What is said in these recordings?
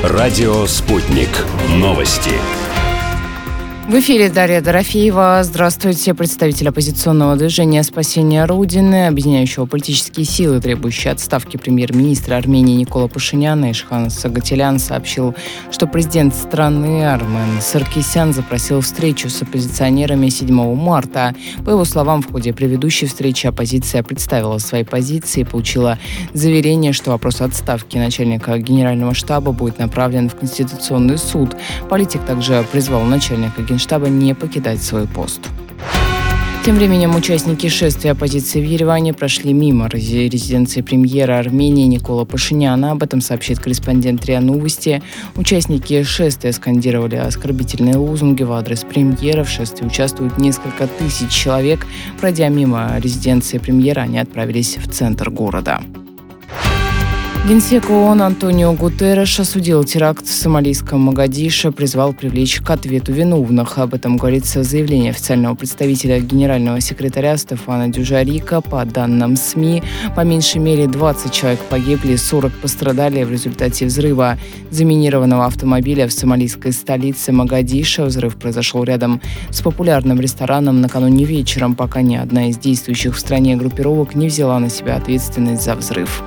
Радио «Спутник». Новости. В эфире Дарья Дорофеева. Здравствуйте. Представитель оппозиционного движения «Спасение Родины», объединяющего политические силы, требующие отставки премьер-министра Армении Никола Пашиняна, Ишхан Сагателян, сообщил, что президент страны Армен Саркисян запросил встречу с оппозиционерами 7 марта. По его словам, в ходе предыдущей встречи оппозиция представила свои позиции и получила заверение, что вопрос отставки начальника Генерального штаба будет направлен в Конституционный суд. Политик также призвал начальника Генштаба не покидать свой пост. Тем временем участники шествия оппозиции в Ереване прошли мимо резиденции премьера Армении Никола Пашиняна. Об этом сообщит корреспондент РИА Новости. Участники шествия скандировали оскорбительные лозунги в адрес премьера. В шествии участвуют несколько тысяч человек. Пройдя мимо резиденции премьера, они отправились в центр города. Генсек ООН Антонио Гутерреш осудил теракт в сомалийском Могадишо, призвал привлечь к ответу виновных. Об этом говорится в заявлении официального представителя генерального секретаря Стефана Дюжарика. По данным СМИ, по меньшей мере 20 человек погибли, 40 пострадали в результате взрыва заминированного автомобиля в сомалийской столице Могадишо. Взрыв произошел рядом с популярным рестораном накануне вечером, пока ни одна из действующих в стране группировок не взяла на себя ответственность за взрыв.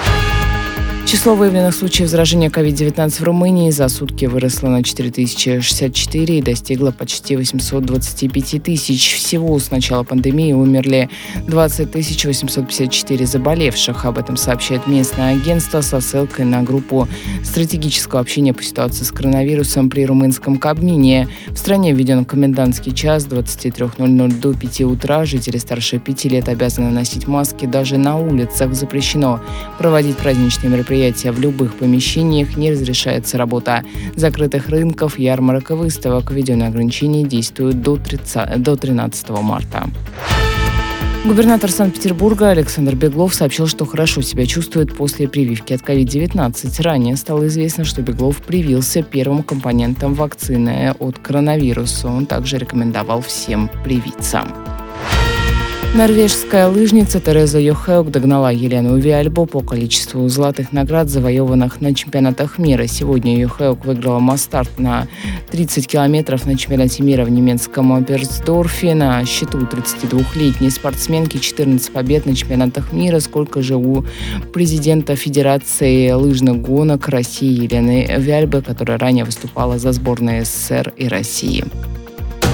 Число выявленных случаев заражения COVID-19 в Румынии за сутки выросло на 4064 и достигло почти 825 тысяч. Всего с начала пандемии умерли 20 854 заболевших. Об этом сообщает местное агентство со ссылкой на группу стратегического общения по ситуации с коронавирусом при румынском Кабмине. В стране введен комендантский час с 23:00 до 5 утра. Жители старше 5 лет обязаны носить маски даже на улицах. Запрещено проводить праздничные мероприятия в любых помещениях, не разрешается работа закрытых рынков, ярмарок и выставок. Введенные ограничения действуют до 13 марта. Губернатор Санкт-Петербурга Александр Беглов сообщил, что хорошо себя чувствует после прививки от COVID-19. Ранее стало известно, что Беглов привился первым компонентом вакцины от коронавируса. Он также рекомендовал всем привиться. Норвежская лыжница Тереза Йохеук догнала Елену Виальбо по количеству золотых наград, завоеванных на чемпионатах мира. Сегодня Йохеук выиграла масс-старт на 30 километров на чемпионате мира в немецком Оберсдорфе. На счету 32-летней спортсменки 14 побед на чемпионатах мира, сколько же у президента Федерации лыжных гонок России Елены Виальбо, которая ранее выступала за сборные СССР и России.